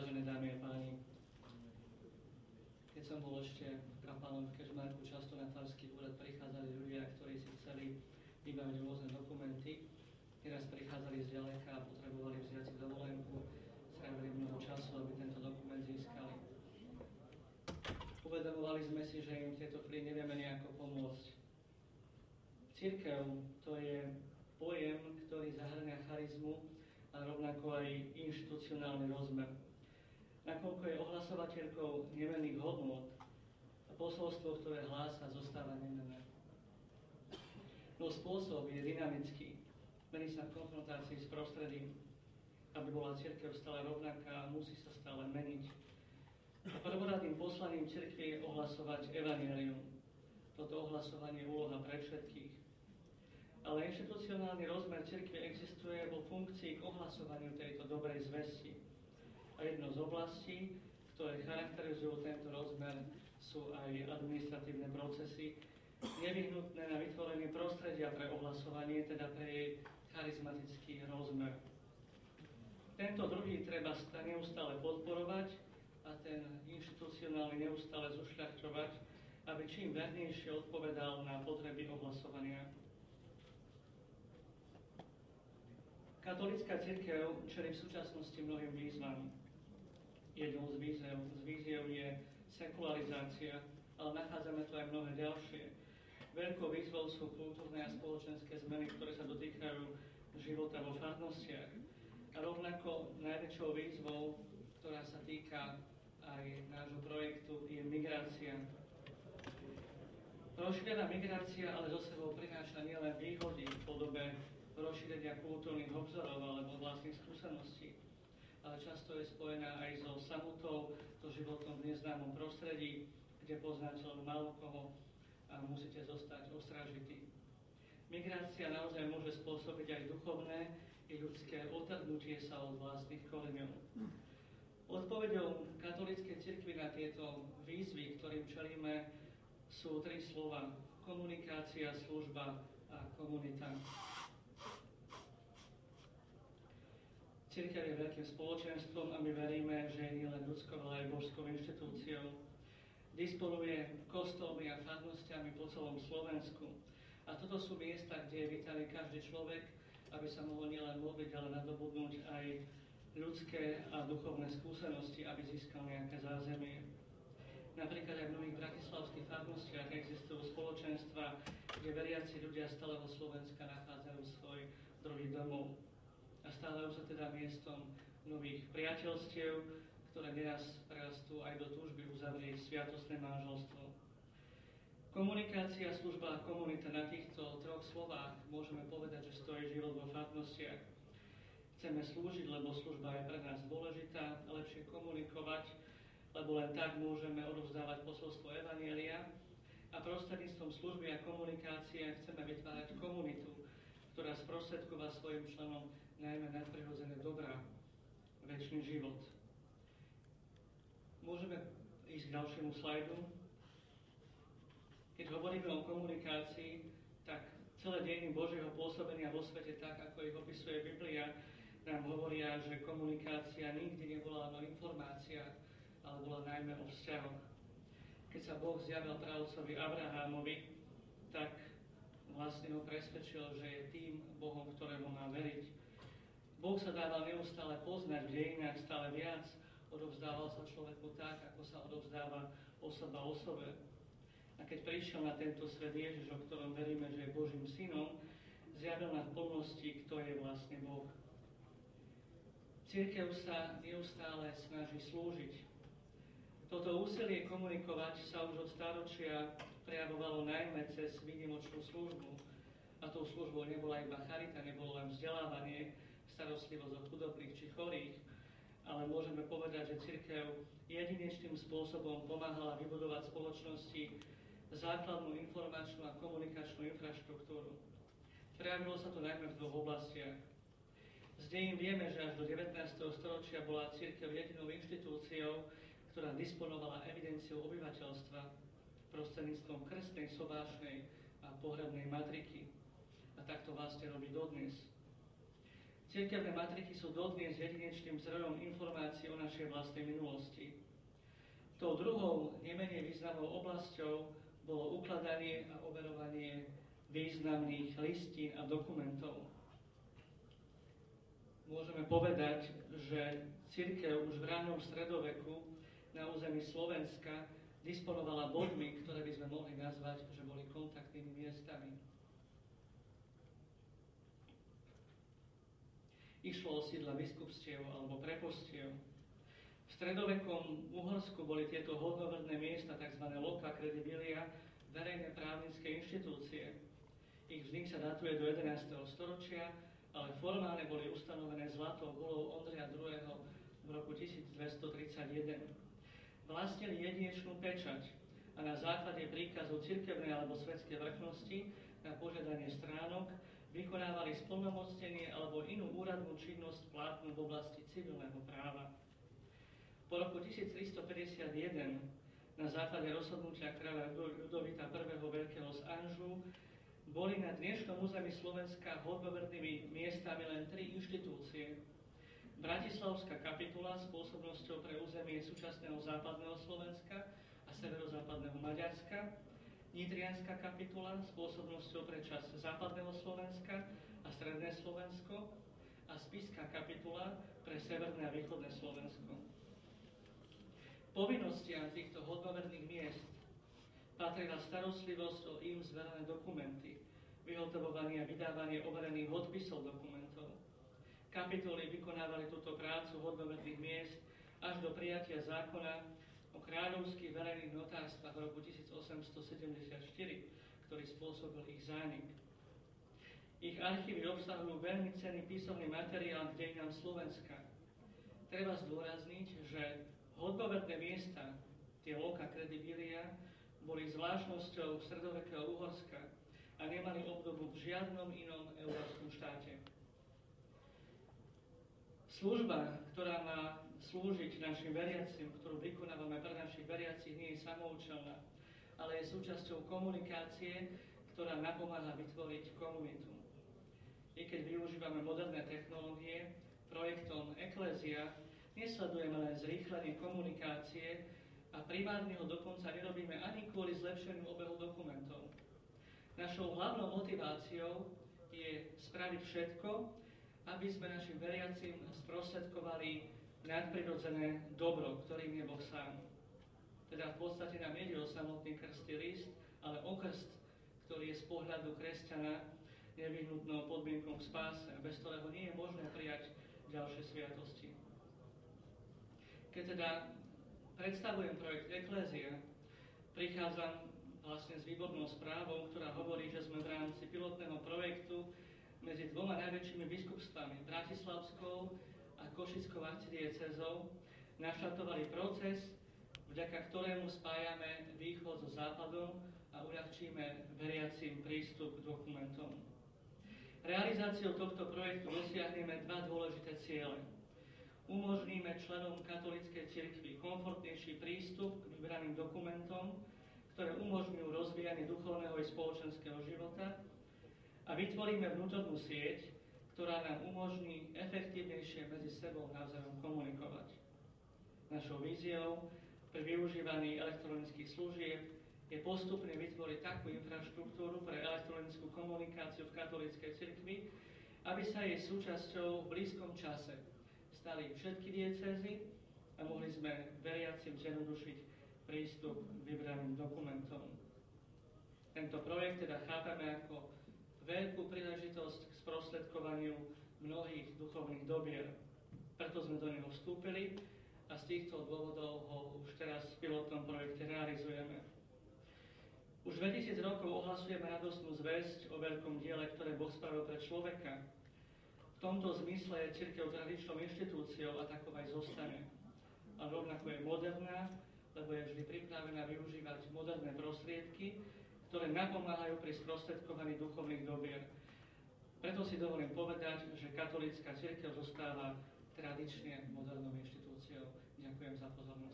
Vážené dámy a páni, keď som bol ešte kaplanom v Kežmarku, často na farský úrad prichádzali ľudia, ktorí si chceli vybaviť rôzne dokumenty. Nieraz prichádzali z ďaleka a potrebovali vziať si dovolenku, strávili mnoho času, aby tento dokument získali. Uvedomovali sme si, že im v tejto chvíli nevieme nejako pomôcť. Cirkev to je pojem, ktorý zahŕňa charizmu a rovnako aj inštitucionálny rozmer. Nakoľko je ohlasovateľkou nemenných hodnôt a posolstvo, ktoré hlása, zostáva nemenné. No spôsob je dynamický, mení sa v konfrontácii s prostredím. Aby bola cirkev stále rovnaká, musí sa stále meniť. A prvoradným poslaním cirkvi je ohlasovať evanjelium. Toto ohlasovanie je úloha pre všetkých. Ale inštitucionálny rozmer cirkvi existuje vo funkcii k ohlasovaniu tejto dobrej zvesti. A jedno z oblastí, ktoré charakterizujú tento rozmer, sú aj administratívne procesy, nevyhnutné na vytvorenie prostredia pre ohlasovanie, teda pre jej charizmatický rozmer. Tento druhý treba neustále podporovať a ten inštitucionálny neustále zošľachťovať, aby čím vernejšie odpovedal na potreby ohlasovania. Katolícka cirkev čelí v súčasnosti mnohým výzvam. Jednou z víziev je sekularizácia, ale nachádzame tu aj mnohé ďalšie. Veľkou výzvou sú kultúrne a spoločenské zmeny, ktoré sa dotýkajú života vo farnostiach. A rovnako najväčšou výzvou, ktorá sa týka aj nášho projektu, je migrácia. Rozšírená migrácia ale zo sebou prináša nielen výhody v podobe rozšírenia kultúrnych obzorov alebo vlastných skúseností, ale často je spojená aj so samotou, so životom v neznámom prostredí, kde poznáte len málo koho a musíte zostať ostražití. Migrácia naozaj môže spôsobiť aj duchovné i ľudské otrhnutie sa od vlastných koreňov. Odpoveďou katolíckej cirkvi na tieto výzvy, ktorým čelíme, sú 3 slova: komunikácia, služba a komunita. Cirkev je veľkým spoločenstvom a my veríme, že je nielen ľudskou, ale aj božskou inštitúciou. Disponuje kostolmi a farnostiami po celom Slovensku. A toto sú miesta, kde je vítaný každý človek, aby sa mohol nielen modliť, ale nadobudnúť aj ľudské a duchovné skúsenosti, aby získal nejaké zázemie. Napríklad aj v mnohých bratislavských farnostiach existujú spoločenstva, kde veriaci ľudia z celého Slovenska nachádzajú svoj druhý domov. A stávajú sa teda miestom nových priateľstiev, ktoré neraz prerastú aj do túžby uzavrieť sviatostné manželstvo. Komunikácia, služba a komunita, na týchto 3 slovách môžeme povedať, že stojí život vo farnostiach. Chceme slúžiť, lebo služba je pre nás dôležitá, lepšie komunikovať, lebo len tak môžeme odovzdávať posolstvo evanjelia, a prostredníctvom služby a komunikácie chceme vytvárať komunitu, ktorá sprostredková svojim členom najmä nadprirodzené dobrá, večný život. Môžeme ísť k ďalšiemu slajdu. Keď hovoríme o komunikácii, tak celé dejiny Božieho pôsobenia vo svete, tak ako ich opisuje Biblia, nám hovoria, že komunikácia nikdy nebola o informáciách, ale bola najmä o vzťahoch. Keď sa Boh zjavil pravcovi Abrahámovi, tak vlastne ho presvedčil, že je tým Bohom, ktorému má veriť. Boh sa dával neustále poznať v dejinách stále viac, odovzdával sa človeku tak, ako sa odovzdáva osoba osobe. A keď prišiel na tento svet Ježiš, o ktorom veríme, že je Božím synom, zjavil na plnosti, kto je vlastne Boh. Cirkev sa neustále snaží slúžiť. Toto úsilie komunikovať sa už od stáročia prejavovalo najmä cez výnimočnú službu. A tou službou nebola iba charita, nebolo len vzdelávanie, starostlivosť o chudobných či chorých, ale môžeme povedať, že cirkev jedinečným spôsobom pomáhala vybudovať spoločnosti základnú informačnú a komunikačnú infraštruktúru. Prejavilo sa to najmä v 2 oblastiach. Z dejín vieme, že až do 19. storočia bola cirkev jedinou inštitúciou, ktorá disponovala evidenciou obyvateľstva prostredníctvom krstnej, sobášnej a pohrebnej matriky. A tak to vlastne robí dodnes. Cirkevné matriky sú dodnes jedinečným zdrojom informácií o našej našej vlastnej minulosti. Tou druhou, nemenej významnou oblasťou bolo ukladanie a overovanie významných listín a dokumentov. Môžeme povedať, že cirkev už v ranom stredoveku na území Slovenska disponovala bodmi, ktoré by sme mohli nazvať, že boli kontaktnými miestami. Išlo o sídla biskupstiev alebo prepostiev. V stredovekom Uhorsku boli tieto hodnoverné miesta, tzv. Loca credibilia, verejné právnické inštitúcie. Ich vznik sa datuje do 11. storočia, ale formálne boli ustanovené zlatou gulou Ondreja II. V roku 1231. Vlastnili jedinečnú pečať a na základe príkazov cirkevnej alebo svetskej vrchnosti na požiadanie stránok vykonávali splnomocnenie alebo inú úradnú činnosť platnú v oblasti civilného práva. Po roku 1351 na základe rozhodnutia kráľa Ľudovita I. Veľkého z Anžu boli na dnešnom území Slovenska hodnovernými miestami len 3 inštitúcie. Bratislavská kapitula s pôsobnosťou pre územie súčasného západného Slovenska a severozápadného Maďarska, Nitrianska kapitula s pôsobnosťou pre časť západného Slovenska a stredné Slovensko a Spišská kapitula pre severné a východné Slovensko. Povinnostiam týchto hodnoverných miest patrila starostlivosť o im zverené dokumenty, vyhotovovanie a vydávanie overených odpisov dokumentov. Kapitoly vykonávali túto prácu hodnoverných miest až do prijatia zákona o kráľovských verejných notárstvách v roku 1874, ktorý spôsobil ich zánik. Ich archívy obsahujú veľmi cenný písomný materiál k dejinám Slovenska. Treba zdôrazniť, že hodnoverné miesta, tie Loca credibilia, boli zvláštnosťou stredovekého Uhorska a nemali obdobu v žiadnom inom európskom štáte. Služba, ktorá má slúžiť našim veriacim, ktorú vykonávame pre našich veriacich, nie je samoučelná, ale je súčasťou komunikácie, ktorá napomáha vytvoriť komunitu. I keď využívame moderné technológie, projektom Eklézia nesledujeme len zrýchlenie komunikácie a primárne ho dokonca nerobíme ani kvôli zlepšeniu obehu dokumentov. Našou hlavnou motiváciou je spraviť všetko, aby sme našim veriacim sprostredkovali nadprirodzené dobro, ktorým je Boh sám. Teda v podstate nám nejde o samotný krstný list, ale o krst, ktorý je z pohľadu kresťana nevyhnutnou podmienkou k spáse, bez ktorého nie je možné prijať ďalšie sviatosti. Keď teda predstavujem projekt Eklézia, prichádzam vlastne s výbornou správou, ktorá hovorí, že sme v rámci pilotného projektu medzi dvoma najväčšími biskupstvami, Bratislavskou a Košickou arcidiecézou, naštartovali proces, vďaka ktorému spájame východ so západom a uľahčíme veriacim prístup k dokumentom. Realizáciou tohto projektu dosiahneme dva dôležité ciele. Umožníme členom katolíckej cirkvi komfortnejší prístup k vybraným dokumentom, ktoré umožňujú rozvíjanie duchovného i spoločenského života, a vytvoríme vnútornú sieť, ktorá nám umožní efektívnejšie medzi sebou navzájom komunikovať. Našou víziou pri využívaní elektronických služieb je postupne vytvoriť takú infraštruktúru pre elektronickú komunikáciu v katolíckej cirkvi, aby sa jej súčasťou v blízkom čase stali všetky diecézy a mohli sme veriacim zjednodušiť prístup k vybraným dokumentom. Tento projekt teda chápeme ako veľkú príležitosť k sprostredkovaniu mnohých duchovných dobier. Preto sme do neho vstúpili a z týchto dôvodov ho už teraz v pilotnom projekte realizujeme. Už 2000 rokov ohlasujeme radostnú zvesť o veľkom diele, ktoré Boh spravil pre človeka. V tomto zmysle je cirkev tradičnou inštitúciou a takou aj zostane. A rovnako je moderná, lebo je vždy pripravená využívať moderné prostriedky, ktoré napomáhajú pri sprostredkovaní duchovných dobier. Preto si dovolím povedať, že katolícka cirkev zostáva tradične modernou inštitúciou. Ďakujem za pozornosť.